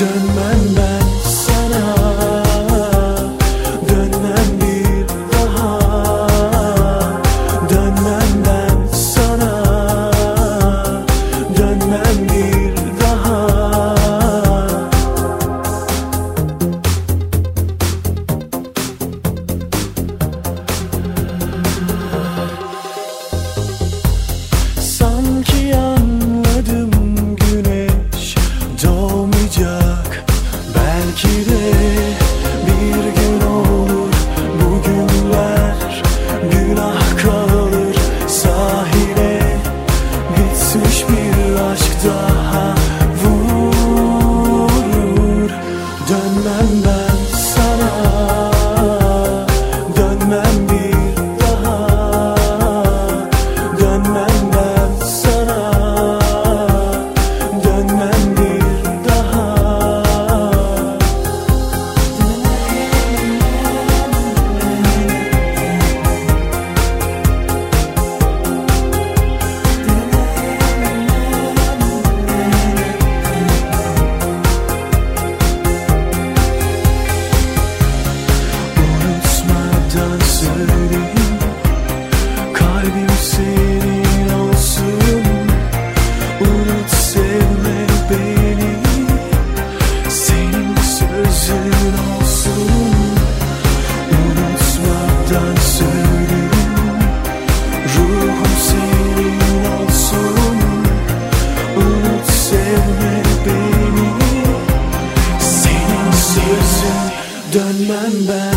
Dönmem ben sana, dönmem bir daha. Dönmem ben sana, dönmem bir daha. Sanki anladım, güneş doğmayacak. Belki de bir gün olur, bugünler günah kalır. Sahile bitmiş bir aşk daha vurur. Dönmem ben sana, dönmem bir daha. Dönmem ben sana, dönmem bir daha. Unutmadan söyleyeyim, kalbim senin olsun. Unut, sevme beni, senin sözün olsun. Unutmadan söyleyeyim, ruhum senin olsun. Unut, sevme beni, senin sözün. Dönmem ben